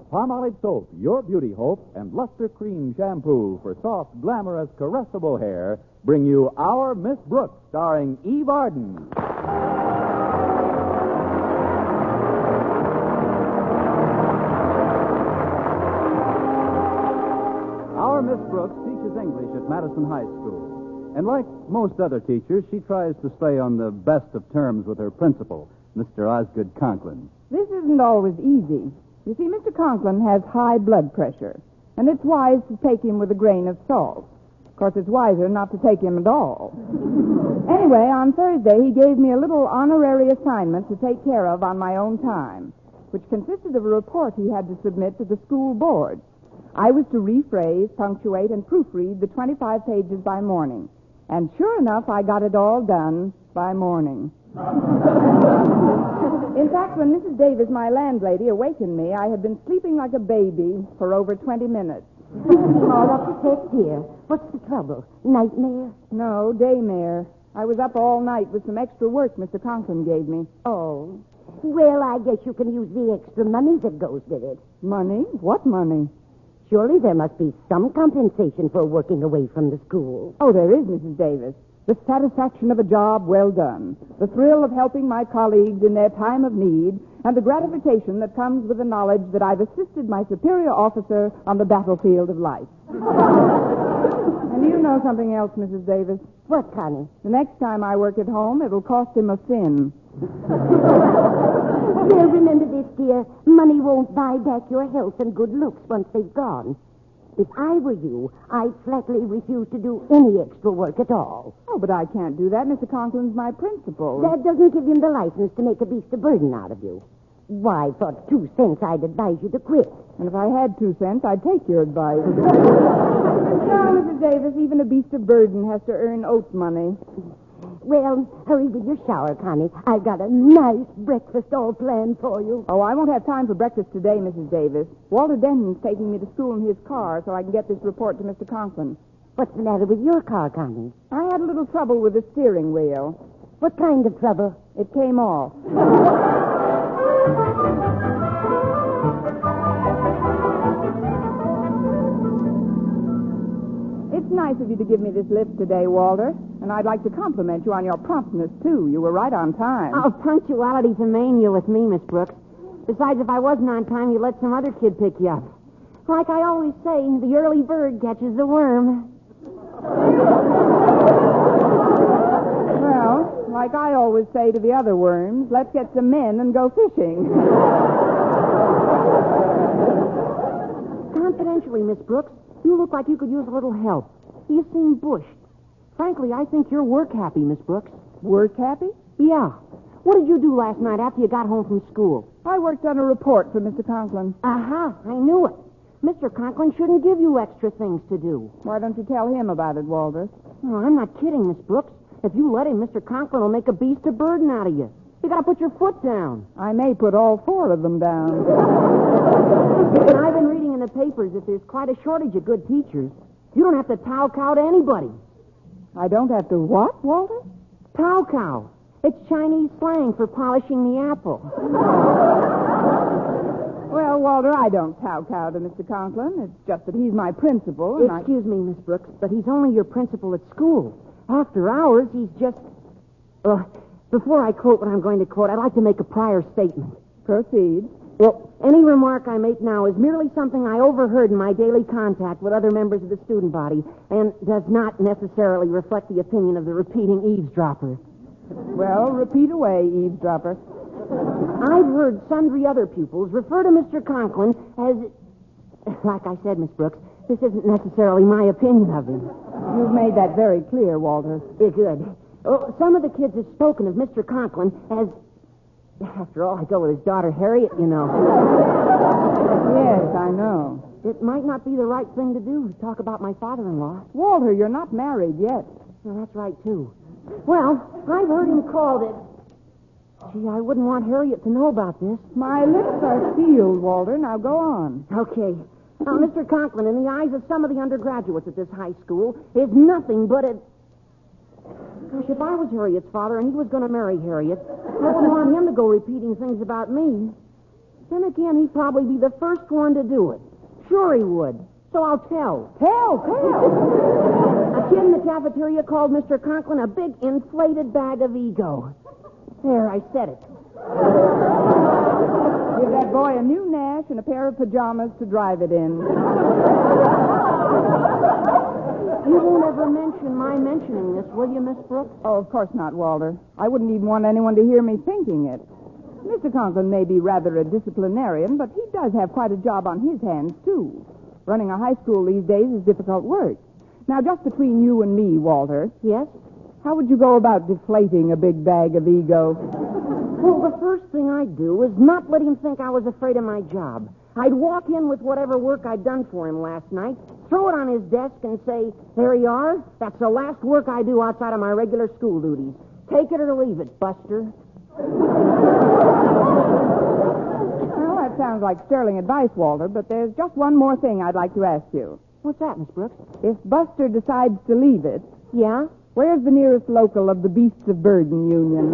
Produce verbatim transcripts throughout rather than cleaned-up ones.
Palmolive Soap, your beauty hope, and Luster Cream Shampoo for soft, glamorous, caressable hair bring you Our Miss Brooks, starring Eve Arden. Our Miss Brooks teaches English at Madison High School. And like most other teachers, she tries to stay on the best of terms with her principal, Mister Osgood Conklin. This isn't always easy. You see, Mister Conklin has high blood pressure, and it's wise to take him with a grain of salt. Of course, it's wiser not to take him at all. Anyway, on Thursday, he gave me a little honorary assignment to take care of on my own time, which consisted of a report he had to submit to the school board. I was to rephrase, punctuate, and proofread the twenty-five pages by morning. And sure enough, I got it all done by morning. In fact, when Missus Davis, my landlady, awakened me, I had been sleeping like a baby for over twenty minutes. Oh, what's the text here? What's the trouble? Nightmare? No, daymare. I was up all night with some extra work Mister Conklin gave me. Oh. Well, I guess you can use the extra money that goes with it. Money? What money? Surely there must be some compensation for working away from the school. Oh, there is, Missus Davis. The satisfaction of a job well done, the thrill of helping my colleagues in their time of need, and the gratification that comes with the knowledge that I've assisted my superior officer on the battlefield of life. And you know something else, Missus Davis? What, Connie? The next time I work at home, it'll cost him a fin. Well, remember this, dear. Money won't buy back your health and good looks once they've gone. If I were you, I'd flatly refuse to do any extra work at all. Oh, but I can't do that. Mister Conklin's my principal. That doesn't give him the license to make a beast of burden out of you. Why, for two cents, I'd advise you to quit. And if I had two cents, I'd take your advice. No, Missus Davis, even a beast of burden has to earn oat money. Well, hurry with your shower, Connie. I've got a nice breakfast all planned for you. Oh, I won't have time for breakfast today, Missus Davis. Walter Denton's taking me to school in his car so I can get this report to Mister Conklin. What's the matter with your car, Connie? I had a little trouble with the steering wheel. What kind of trouble? It came off. It's nice of you to give me this lift today, Walter. And I'd like to compliment you on your promptness, too. You were right on time. Oh, punctuality's a mania with me, Miss Brooks. Besides, if I wasn't on time, you'd let some other kid pick you up. Like I always say, the early bird catches the worm. Well, like I always say to the other worms, let's get some men and go fishing. Confidentially, Miss Brooks, you look like you could use a little help. You seem bushed. Frankly, I think you're work happy, Miss Brooks. Work happy? Yeah. What did you do last night after you got home from school? I worked on a report for Mister Conklin. Aha, I knew it. Mister Conklin shouldn't give you extra things to do. Why don't you tell him about it, Walter? Oh, I'm not kidding, Miss Brooks. If you let him, Mister Conklin will make a beast of burden out of you. You gotta put your foot down. I may put all four of them down. And I've been reading in the papers that there's quite a shortage of good teachers. You don't have to tow-cow to anybody. I don't have to what, Walter? Tow-cow. It's Chinese slang for polishing the apple. Well, Walter, I don't tow-cow to Mister Conklin. It's just that he's my principal, and Excuse I... me, Miss Brooks, but he's only your principal at school. After hours, he's just... Uh, before I quote what I'm going to quote, I'd like to make a prior statement. Proceed. Well, any remark I make now is merely something I overheard in my daily contact with other members of the student body and does not necessarily reflect the opinion of the repeating eavesdropper. Well, repeat away, eavesdropper. I've heard sundry other pupils refer to Mister Conklin as... Like I said, Miss Brooks, this isn't necessarily my opinion of him. You've made that very clear, Walter. Yeah, good. Oh, some of the kids have spoken of Mister Conklin as... After all, I go with his daughter, Harriet, you know. Yes, I know. It might not be the right thing to do to talk about my father-in-law. Walter, you're not married yet. Well, that's right, too. Well, I've heard him called it. Gee, I wouldn't want Harriet to know about this. My lips are sealed, Walter. Now go on. Okay. Now, Mister Conklin, in the eyes of some of the undergraduates at this high school, is nothing but a... Gosh, if I was Harriet's father and he was going to marry Harriet, I wouldn't want him to go repeating things about me. Then again, he'd probably be the first one to do it. Sure he would. So I'll tell. Tell, tell. A kid in the cafeteria called Mister Conklin a big inflated bag of ego. There, I said it. Give that boy a new Nash and a pair of pajamas to drive it in. You won't ever mention my mentioning this, will you, Miss Brooks? Oh, of course not, Walter. I wouldn't even want anyone to hear me thinking it. Mister Conklin may be rather a disciplinarian, but he does have quite a job on his hands, too. Running a high school these days is difficult work. Now, just between you and me, Walter. Yes? How would you go about deflating a big bag of ego? Well, the first thing I'd do is not let him think I was afraid of my job. I'd walk in with whatever work I'd done for him last night, throw it on his desk, and say, there you are. That's the last work I do outside of my regular school duties. Take it or leave it, Buster. Well, that sounds like sterling advice, Walter, but there's just one more thing I'd like to ask you. What's that, Miss Brooks? If Buster decides to leave it, Yeah? where's the nearest local of the Beasts of Burden Union?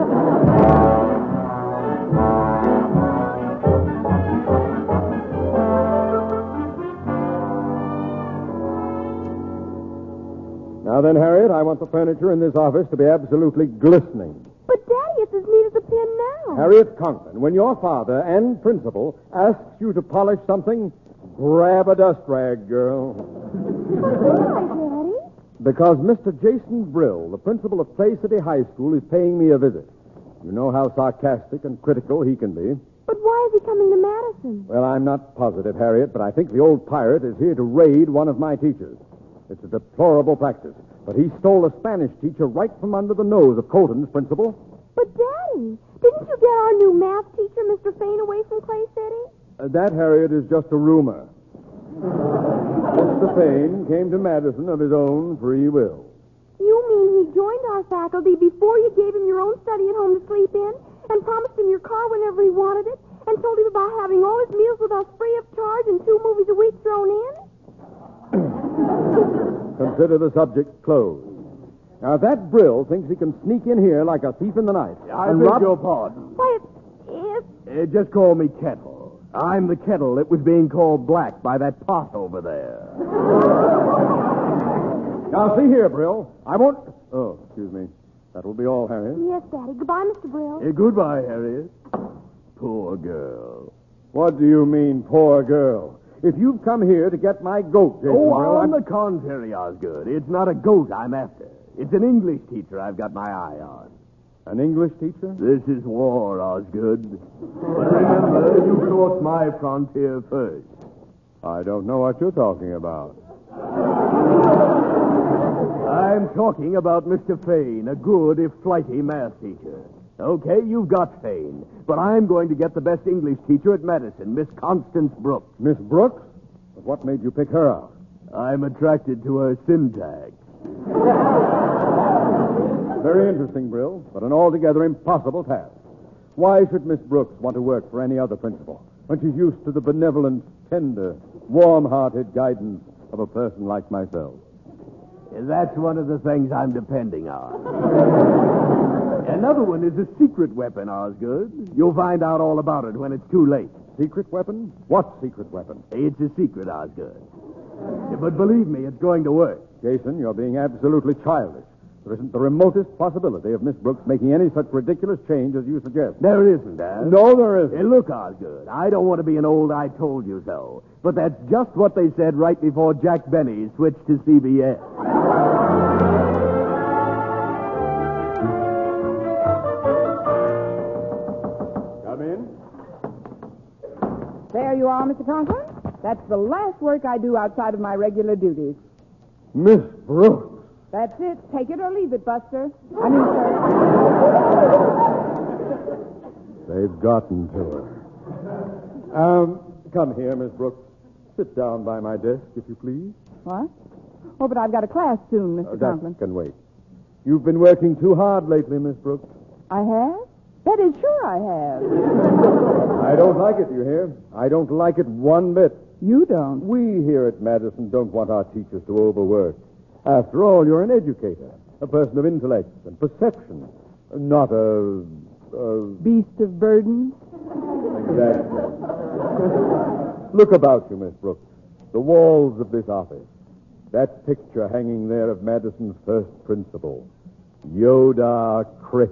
Now then, Harriet, I want the furniture in this office to be absolutely glistening. But, Daddy, it's as neat as a pin now. Harriet Conklin, when your father and principal asks you to polish something, grab a dust rag, girl. Why, Daddy? Because Mister Jason Brill, the principal of Clay City High School, is paying me a visit. You know how sarcastic and critical he can be. But why is he coming to Madison? Well, I'm not positive, Harriet, but I think the old pirate is here to raid one of my teachers. It's a deplorable practice, but he stole a Spanish teacher right from under the nose of Colton's principal. But, Daddy, didn't you get our new math teacher, Mister Fain, away from Clay City? Uh, that, Harriet, is just a rumor. Mister Fain came to Madison of his own free will. You mean he joined our faculty before you gave him your own study at home to sleep in, and promised him your car whenever he wanted it, and told him about having all his meals with us free of charge and two movies a week thrown in? Consider the subject closed. Now, if that Brill thinks he can sneak in here like a thief in the night. I and beg rob- your pardon. Why, it's... it's... Uh, just call me Kettle. I'm the kettle that was being called black by that pot over there. Now, see here, Brill. I won't... Oh, excuse me. That will be all, Harriet. Yes, Daddy. Goodbye, Mister Brill. Uh, goodbye, Harriet. Poor girl. What do you mean, poor girl? If you've come here to get my goat, Jason Oh, Brill, on I'm... the contrary, Osgood. It's not a goat I'm after. It's an English teacher I've got my eye on. An English teacher? This is war, Osgood. But remember, you crossed my frontier first. I don't know what you're talking about. I'm talking about Mister Fain, a good if flighty math teacher. Okay, you've got Fain, but I'm going to get the best English teacher at Madison, Miss Constance Brooks. Miss Brooks? But what made you pick her out? I'm attracted to her syntax. Very interesting, Brill, but an altogether impossible task. Why should Miss Brooks want to work for any other principal when she's used to the benevolent, tender, warm-hearted guidance of a person like myself? That's one of the things I'm depending on. Another one is a secret weapon, Osgood. You'll find out all about it when it's too late. Secret weapon? What secret weapon? It's a secret, Osgood. But believe me, it's going to work. Jason, you're being absolutely childish. There isn't the remotest possibility of Miss Brooks making any such ridiculous change as you suggest. There isn't, Dad. No, there isn't. Hey, look, Osgood, I don't want to be an old I told you so. But that's just what they said right before Jack Benny switched to C B S. Come in. There you are, Mister Conklin. That's the last work I do outside of my regular duties. Miss Brooks. That's it. Take it or leave it, Buster. I mean, sir. They've gotten to her. Um, come here, Miss Brooks. Sit down by my desk, if you please. What? Oh, but I've got a class soon, Mister Uh, that Conklin. can wait. You've been working too hard lately, Miss Brooks. I have? That is sure I have. I don't like it, you hear? I don't like it one bit. You don't. We here at Madison don't want our teachers to overwork. After all, you're an educator, a person of intellect and perception, not a... a... Beast of burden? Exactly. Look about you, Miss Brooks. The walls of this office. That picture hanging there of Madison's first principal, Yoda Critch.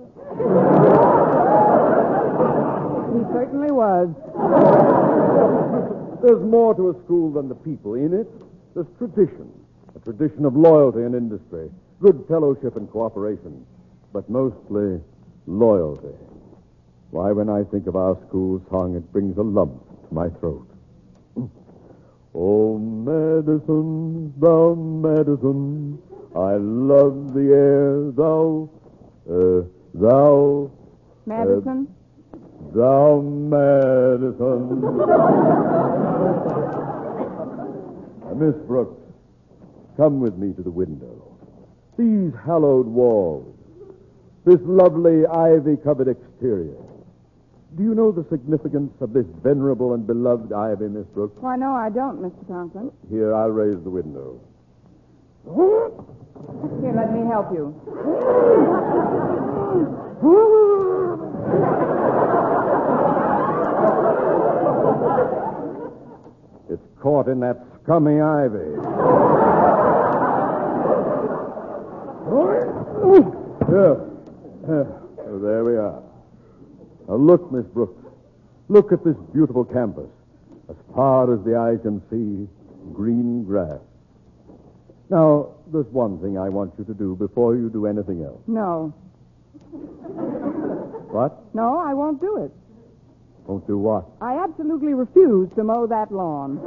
He certainly was. There's more to a school than the people in it. There's tradition, a tradition of loyalty and industry, good fellowship and cooperation, but mostly loyalty. Why, when I think of our school song, it brings a lump to my throat. Oh, Madison, thou Madison, I love the air, thou, uh, thou... Madison? Uh, thou Madison. uh, Miss Brooks, come with me to the window. These hallowed walls, this lovely ivy-covered exterior. Do you know the significance of this venerable and beloved ivy, Miss Brooks? Why, no, I don't, Mister Conklin. Here, I'll raise the window. Here, let me help you. It's caught in that scummy ivy. Yeah. Oh, there we are. Now look, Miss Brooks. Look at this beautiful campus. As far as the eye can see, green grass. Now, there's one thing I want you to do before you do anything else. No. What? No, I won't do it. Won't do what? I absolutely refuse to mow that lawn.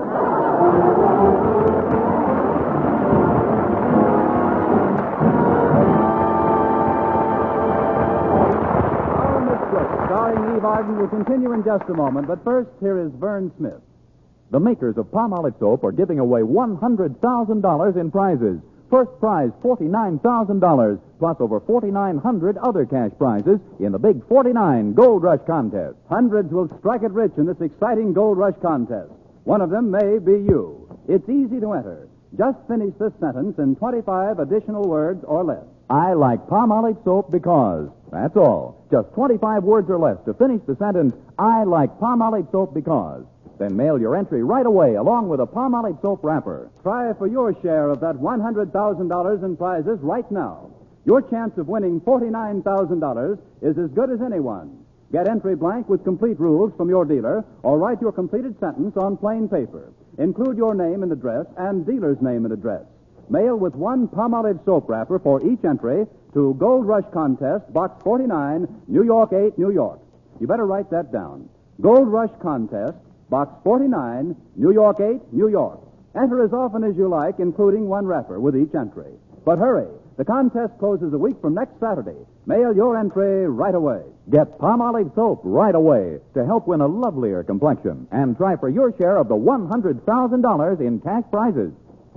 Our Miss Brooks, starring Eve Arden, will continue in just a moment, but first, here is Vern Smith. The makers of Palmolive soap are giving away one hundred thousand dollars in prizes. First prize, forty-nine thousand dollars, plus over forty-nine hundred other cash prizes in the Big forty-nine Gold Rush Contest. Hundreds will strike it rich in this exciting Gold Rush contest. One of them may be you. It's easy to enter. Just finish this sentence in twenty-five additional words or less. I like Palmolive soap because. That's all. Just twenty-five words or less to finish the sentence, I like Palmolive soap because. Then mail your entry right away along with a Palmolive soap wrapper. Try for your share of that one hundred thousand dollars in prizes right now. Your chance of winning forty-nine thousand dollars is as good as anyone. Get entry blank with complete rules from your dealer, or write your completed sentence on plain paper. Include your name and address and dealer's name and address. Mail with one Palmolive soap wrapper for each entry to Gold Rush Contest, Box forty-nine, New York eight, New York. You better write that down. Gold Rush Contest, Box forty-nine, New York eight, New York. Enter as often as you like, including one wrapper with each entry. But hurry. The contest closes a week from next Saturday. Mail your entry right away. Get Palmolive soap right away to help win a lovelier complexion. And try for your share of the one hundred thousand dollars in cash prizes.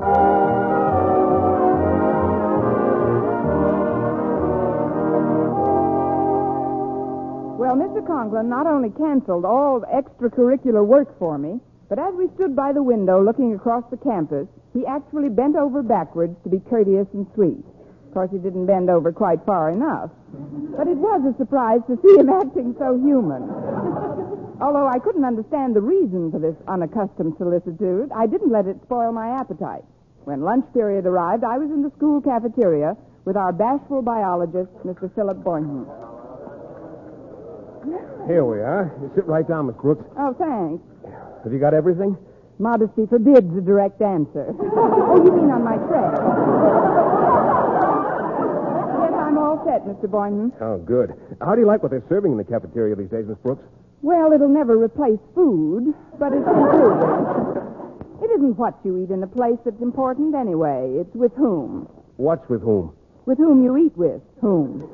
Well, Mister Conklin not only canceled all extracurricular work for me, but as we stood by the window looking across the campus, he actually bent over backwards to be courteous and sweet. Of course, he didn't bend over quite far enough. But it was a surprise to see him acting so human. Although I couldn't understand the reason for this unaccustomed solicitude, I didn't let it spoil my appetite. When lunch period arrived, I was in the school cafeteria with our bashful biologist, Mister Philip Boynton. Here we are. You sit right down, Miss Brooks. Oh, thanks. Have you got everything? Modesty forbids a direct answer. Oh, you mean on my tray? Yes, I'm all set, Mister Boynton. Oh, good. How do you like what they're serving in the cafeteria these days, Miss Brooks? Well, it'll never replace food, but it's improving. It isn't what you eat in a place that's important anyway. It's with whom. What's with whom? With whom you eat with. Whom.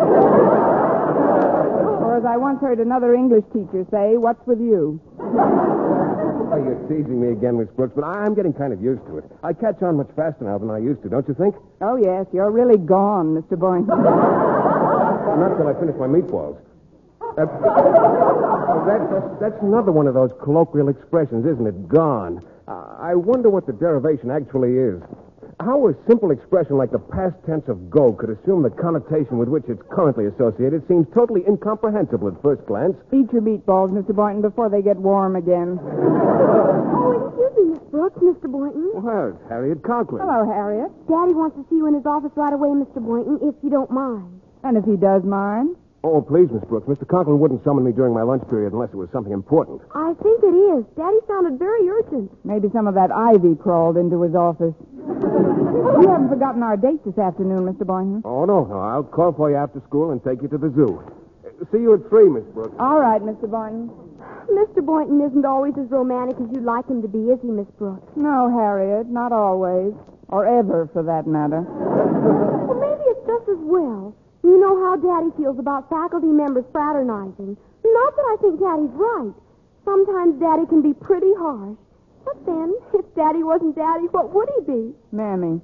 Or as I once heard another English teacher say, what's with you? Oh, you're teasing me again, Miss Brooks, but I'm getting kind of used to it. I catch on much faster now than I used to, don't you think? Oh, yes, you're really gone, Mister Boynton. Not till I finish my meatballs. Uh, that, that's, that's another one of those colloquial expressions, isn't it? Gone. Uh, I wonder what the derivation actually is. How a simple expression like the past tense of go could assume the connotation with which it's currently associated seems totally incomprehensible at first glance. Eat your meatballs, Mister Boynton, before they get warm again. Oh, excuse me, Miss Brooks, Mister Boynton. Well, it's Harriet Conklin. Hello, Harriet. Daddy wants to see you in his office right away, Mister Boynton, if you don't mind. And if he does mind? Oh, please, Miss Brooks. Mister Conklin wouldn't summon me during my lunch period unless it was something important. I think it is. Daddy sounded very urgent. Maybe some of that ivy crawled into his office. You haven't forgotten our date this afternoon, Mister Boynton. Oh, no, no. I'll call for you after school and take you to the zoo. Uh, See you at three, Miss Brooks. All right, Mister Boynton. Mister Boynton isn't always as romantic as you'd like him to be, is he, Miss Brooks? No, Harriet, not always. Or ever, for that matter. Well, maybe it's just as well. You know how Daddy feels about faculty members fraternizing. Not that I think Daddy's right. Sometimes Daddy can be pretty harsh. But then, if Daddy wasn't Daddy, what would he be? Mammy.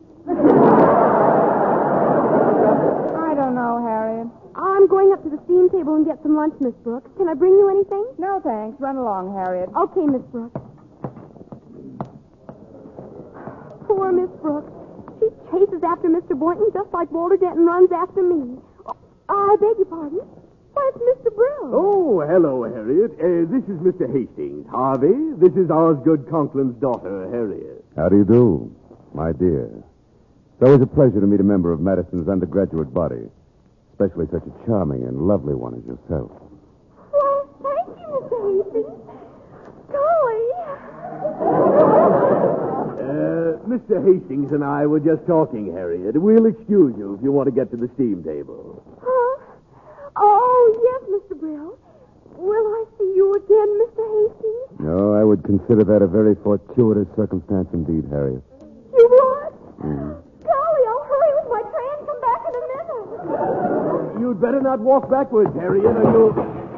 I don't know, Harriet. I'm going up to the steam table and get some lunch, Miss Brooks. Can I bring you anything? No, thanks. Run along, Harriet. Okay, Miss Brooks. Poor Miss Brooks. She chases after Mister Boynton just like Walter Denton runs after me. Oh, I beg your pardon. Why, it's Mister Brill. Oh, hello, Harriet. Uh, this is Mister Hastings. Harvey, this is Osgood Conklin's daughter, Harriet. How do you do, my dear? It's always a pleasure to meet a member of Madison's undergraduate body, especially such a charming and lovely one as yourself. Well, thank you, Mister Hastings. Golly. Uh, Mister Hastings and I were just talking, Harriet. We'll excuse you if you want to get to the steam table. Huh? Oh, yes, Mister Brill. Will I see you again, Mister Hastings? No, I would consider that a very fortuitous circumstance indeed, Harriet. You would? Mm. Golly, I'll hurry with my tray and come back in a minute. You'd better not walk backwards, Harriet, or you'll...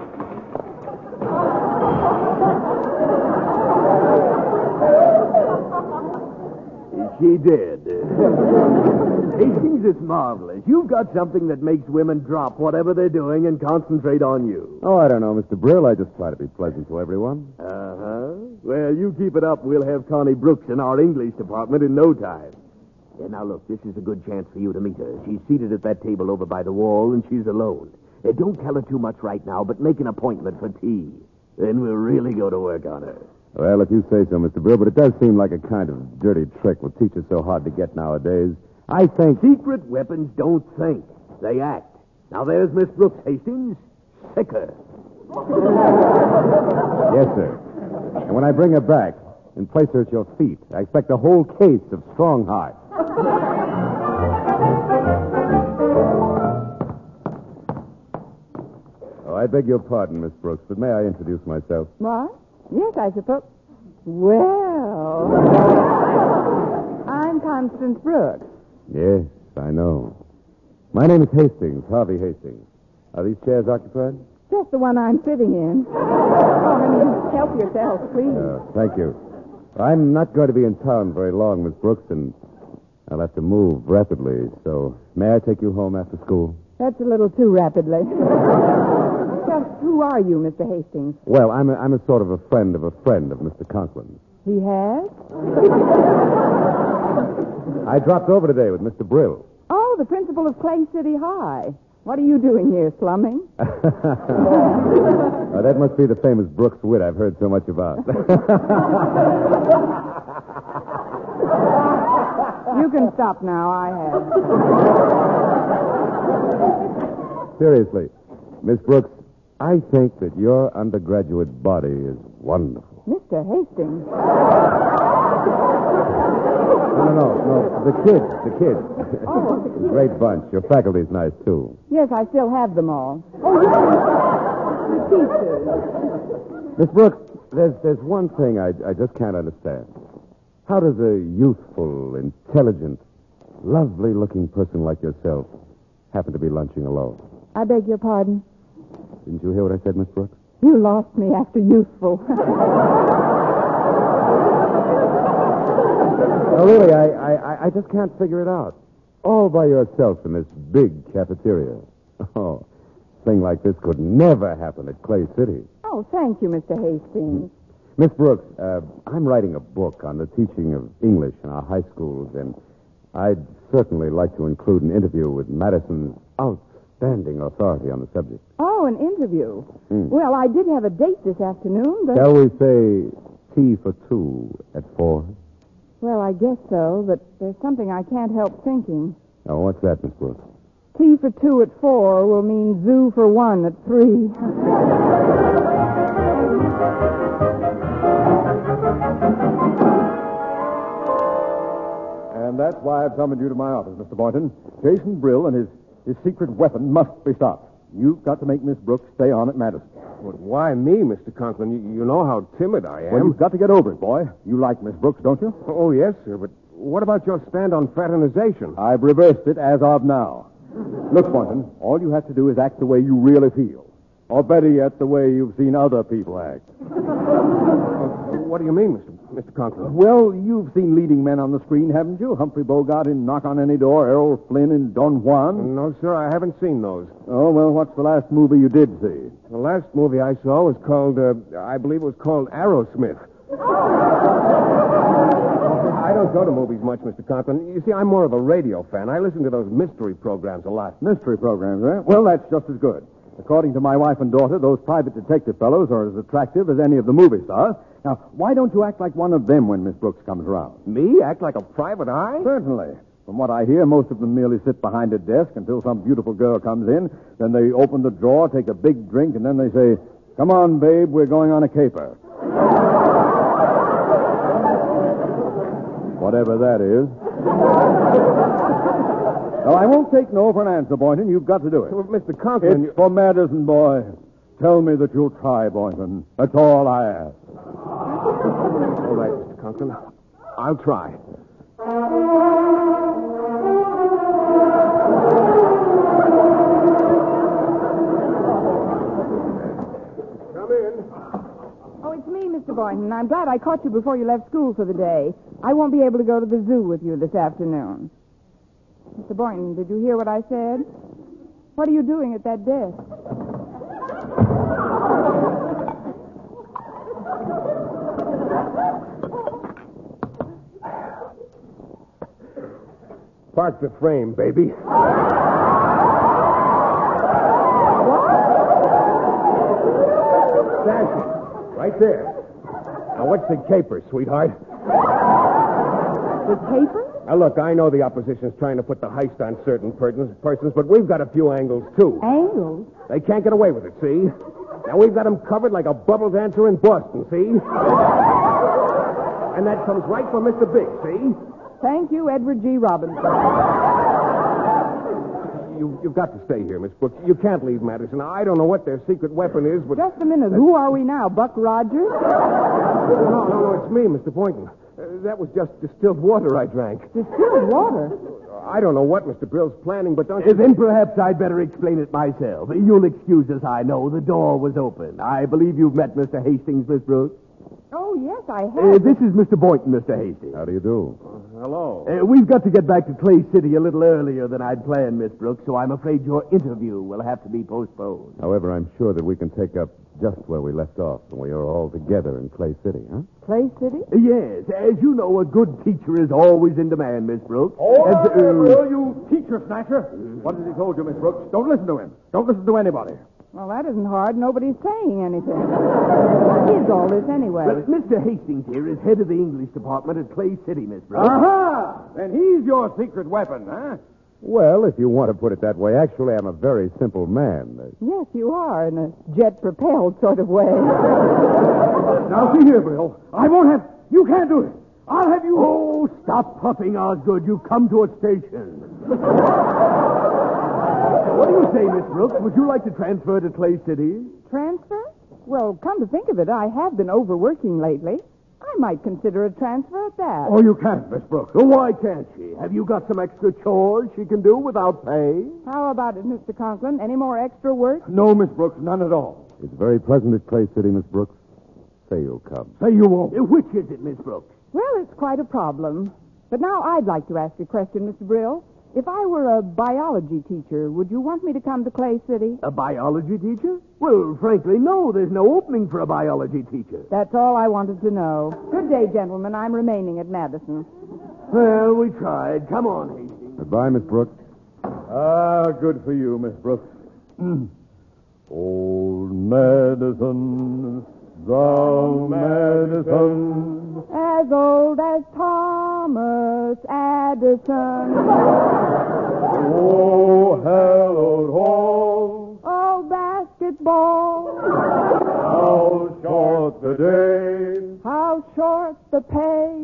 She did. Hastings is marvelous. You've got something that makes women drop whatever they're doing and concentrate on you. Oh, I don't know, Mister Brill. I just try to be pleasant to everyone. Uh-huh. Well, you keep it up. We'll have Connie Brooks in our English department in no time. Yeah, now, look, this is a good chance for you to meet her. She's seated at that table over by the wall, and she's alone. Uh, don't tell her too much right now, but make an appointment for tea. Then we'll really go to work on her. Well, if you say so, Mister Brill, but it does seem like a kind of dirty trick with teachers so hard to get nowadays. I think... Secret weapons don't think. They act. Now, there's Miss Brooks, Hastings. Sick her. Yes, sir. And when I bring her back and place her at your feet, I expect a whole case of strong heart. Oh, I beg your pardon, Miss Brooks, but may I introduce myself? What? Yes, I suppose. Well, I'm Constance Brooks. Yes, I know. My name is Hastings, Harvey Hastings. Are these chairs occupied? Just the one I'm sitting in. Oh, honey, help yourself, please. Uh, thank you. I'm not going to be in town very long, Miss Brooks, and I'll have to move rapidly. So, may I take you home after school? That's a little too rapidly. Just who are you, Mister Hastings? Well, I'm a, I'm a sort of a friend of a friend of Mister Conklin. He has? I dropped over today with Mister Brill. Oh, the principal of Clay City High. What are you doing here, slumming? Uh, that must be the famous Brooks wit I've heard so much about. You can stop now. I have. Seriously, Miss Brooks, I think that your undergraduate body is wonderful. Mister Hastings. No, no, no, no. The kids, the kids. Oh, the kids. Great bunch. Your faculty's nice, too. Yes, I still have them all. Oh, yes. The teachers. Miss Brooks, there's there's one thing I, I just can't understand. How does a youthful, intelligent, lovely-looking person like yourself happen to be lunching alone? I beg your pardon? Didn't you hear what I said, Miss Brooks? You lost me after youthful. No, really, I, I, I just can't figure it out. All by yourself in this big cafeteria. Oh, a thing like this could never happen at Clay City. Oh, thank you, Mister Hastings. Miss Brooks, uh, I'm writing a book on the teaching of English in our high schools, and I'd certainly like to include an interview with Madison's outstanding authority on the subject. Oh, an interview. Hmm. Well, I did have a date this afternoon, but... Shall we say tea for two at four? Well, I guess so, but there's something I can't help thinking. Oh, what's that, Miss Brooks? Tea for two at four will mean zoo for one at three. And that's why I've summoned you to my office, Mister Boynton. Jason Brill and his, his secret weapon must be stopped. You've got to make Miss Brooks stay on at Madison. But why me, Mister Conklin? You, you know how timid I am. Well, you've got to get over it, boy. You like Miss Brooks, don't you? Oh, yes, sir, but what about your stand on fraternization? I've reversed it as of now. Look, Boynton, all you have to do is act the way you really feel. Or better yet, the way you've seen other people act. What do you mean, Mister Mister Conklin? Well, you've seen leading men on the screen, haven't you? Humphrey Bogart in Knock on Any Door, Errol Flynn in Don Juan. No, sir, I haven't seen those. Oh, well, what's the last movie you did see? The last movie I saw was called, uh, I believe it was called Aerosmith. I don't go to movies much, Mister Conklin. You see, I'm more of a radio fan. I listen to those mystery programs a lot. Mystery programs, eh? Well, that's just as good. According to my wife and daughter, those private detective fellows are as attractive as any of the movie stars. Now, why don't you act like one of them when Miss Brooks comes around? Me? Act like a private eye? Certainly. From what I hear, most of them merely sit behind a desk until some beautiful girl comes in. Then they open the drawer, take a big drink, and then they say, "Come on, babe, we're going on a caper." Whatever that is. Well, I won't take no for an answer, Boynton. You've got to do it. Well, Mister Conklin... It's for Madison, boy. Tell me that you'll try, Boynton. That's all I ask. All right, Mister Conklin. I'll try. Come in. Oh, it's me, Mister Boynton. I'm glad I caught you before you left school for the day. I won't be able to go to the zoo with you this afternoon. Mister Boynton, did you hear what I said? What are you doing at that desk? Park the frame, baby. That's it. Right there. Now, what's the caper, sweetheart? The paper? Now, look, I know the opposition's trying to put the heist on certain persons, persons, but we've got a few angles, too. Angles? They can't get away with it, see? Now, we've got them covered like a bubble dancer in Boston, see? And that comes right from Mister Big, see? Thank you, Edward G. Robinson. You, you've got to stay here, Miss Brooks. You can't leave Madison. I don't know what their secret weapon is, but... Just a minute. Who are we now, Buck Rogers? No, no, no, it's me, Mister Boynton. Uh, that was just distilled water I drank. Distilled water? I don't know what Mister Brill's planning, but don't you... Then perhaps I'd better explain it myself. You'll excuse us, I know. The door was open. I believe you've met Mister Hastings, Miss Brooks. Oh, yes, I have. Uh, this is Mister Boynton, Mister Hastings. How do you do? Uh, hello. Uh, we've got to get back to Clay City a little earlier than I'd planned, Miss Brooks, so I'm afraid your interview will have to be postponed. However, I'm sure that we can take up just where we left off when we are all together in Clay City, huh? Clay City? Uh, yes, as you know, a good teacher is always in demand, Miss Brooks. Oh, And, uh, Will, you teacher snatcher. What has he told you, Miss Brooks? Don't listen to him. Don't listen to anybody. Well, that isn't hard. Nobody's saying anything. What is all this anyway? Well, Mister Hastings here is head of the English department at Clay City, Miss Brooks. Aha! Then he's your secret weapon, huh? Well, if you want to put it that way, actually, I'm a very simple man. Yes, you are, in a jet-propelled sort of way. Now, see here, Bill. I won't have... You can't do it. I'll have you... Oh, stop puffing, Osgood. You've come to a station. What do you say, Miss Brooks? Would you like to transfer to Clay City? Transfer? Well, come to think of it, I have been overworking lately. I might consider a transfer at that. Oh, you can't, Miss Brooks. Well, why can't she? Have you got some extra chores she can do without pay? How about it, Mister Conklin? Any more extra work? No, Miss Brooks, none at all. It's very pleasant at Clay City, Miss Brooks. Say you'll come. Say you won't. Uh, Which is it, Miss Brooks? Well, it's quite a problem. But now I'd like to ask a question, Mister Brill. If I were a biology teacher, would you want me to come to Clay City? A biology teacher? Well, frankly, no. There's no opening for a biology teacher. That's all I wanted to know. Good day, gentlemen. I'm remaining at Madison. Well, we tried. Come on, Hastings. Goodbye, Miss Brooks. Ah, good for you, Miss Brooks. Old Madison, thou Madison. As old as Thomas Addison. Oh, hallowed hall, Oh, basketball. how short the day. How short the pay.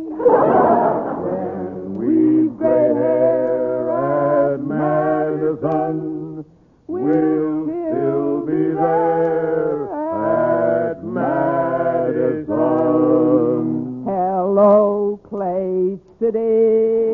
We've gray hair at Madison. We'll still be there at Madison. Hello, Clay City.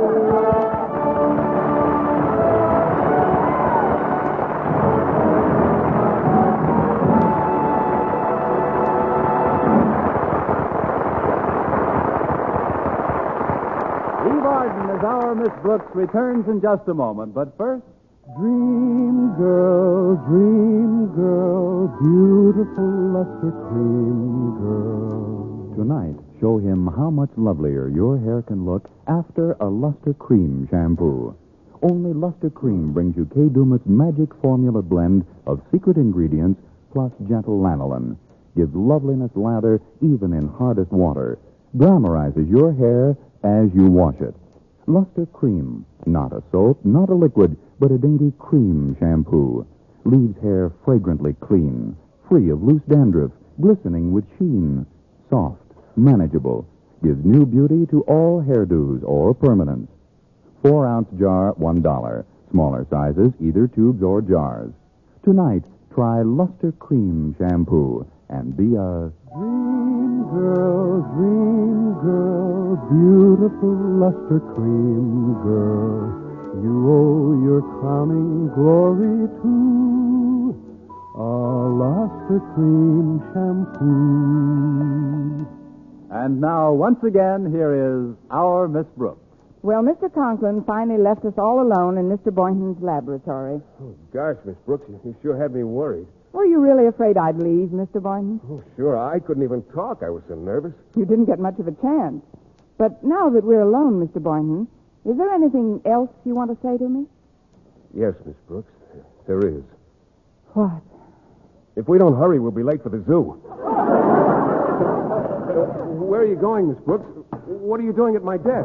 Eve Arden as our Miss Brooks returns in just a moment, but first... Dream girl, dream girl, beautiful luster cream girl. Tonight, show him how much lovelier your hair can look after a Luster Cream shampoo. Only Luster Cream brings you Kay Dumas' magic formula blend of secret ingredients plus gentle lanolin. Gives loveliness lather even in hardest water. Glamorizes your hair as you wash it. Luster Cream, not a soap, not a liquid, but a dainty cream shampoo. Leaves hair fragrantly clean, free of loose dandruff, glistening with sheen. Soft, manageable, gives new beauty to all hairdos or permanents. Four ounce jar, one dollar. Smaller sizes, either tubes or jars. Tonight, try Luster Cream shampoo and be a Dream girl, dream girl, beautiful luster cream girl. You owe your crowning glory to a luster cream shampoo. And now, once again, here is our Miss Brooks. Well, Mister Conklin finally left us all alone in Mister Boynton's laboratory. Oh, gosh, Miss Brooks, you- you sure had me worried. Were you really afraid I'd leave, Mister Boynton? Oh, sure, I couldn't even talk. I was so nervous. You didn't get much of a chance. But now that we're alone, Mister Boynton, is there anything else you want to say to me? Yes, Miss Brooks, there is. What? If we don't hurry, we'll be late for the zoo. Where are you going, Miss Brooks? What are you doing at my desk?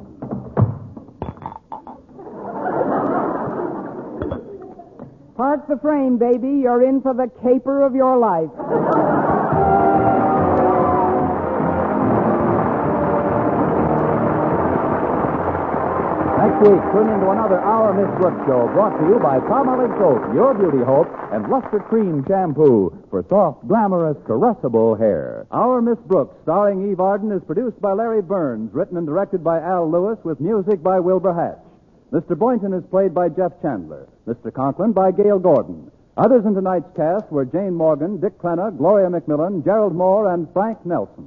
Park the frame, baby. You're in for the caper of your life. Next week, tune into another Our Miss Brooks show brought to you by Palmolive Soap, Your Beauty Hope, and Luster Cream Shampoo for soft, glamorous, caressable hair. Our Miss Brooks, starring Eve Arden, is produced by Larry Burns, written and directed by Al Lewis, with music by Wilbur Hatch. Mister Boynton is played by Jeff Chandler. Mister Conklin by Gail Gordon. Others in tonight's cast were Jane Morgan, Dick Crenna, Gloria McMillan, Gerald Moore, and Frank Nelson.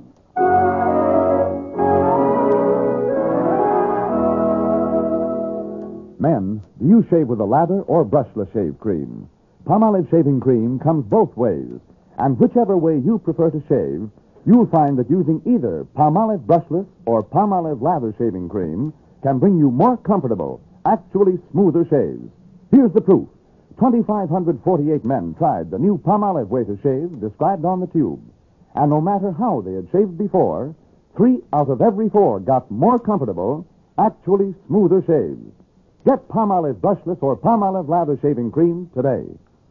Men, do you shave with a lather or brushless shave cream? Palmolive shaving cream comes both ways, and whichever way you prefer to shave, you'll find that using either Palmolive brushless or Palmolive lather shaving cream can bring you more comfortable, actually smoother shaves. Here's the proof. two thousand five hundred forty-eight men tried the new Palmolive way to shave described on the tube. And no matter how they had shaved before, three out of every four got more comfortable, actually smoother shaves. Get Palmolive brushless or Palmolive lather shaving cream today.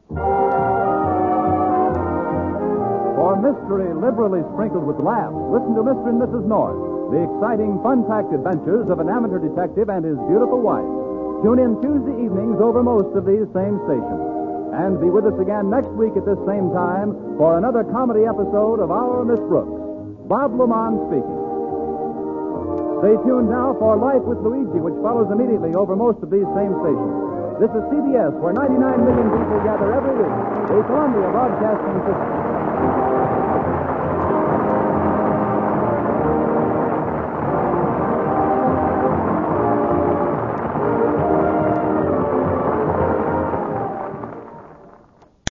For mystery liberally sprinkled with laughs, listen to Mister and Missus North, the exciting, fun-packed adventures of an amateur detective and his beautiful wife. Tune in Tuesday evenings over most of these same stations. And be with us again next week at this same time for another comedy episode of Our Miss Brooks. Bob Lamont speaking. Stay tuned now for Life with Luigi, which follows immediately over most of these same stations. This is C B S, where ninety-nine million people gather every week. The Columbia Broadcasting System.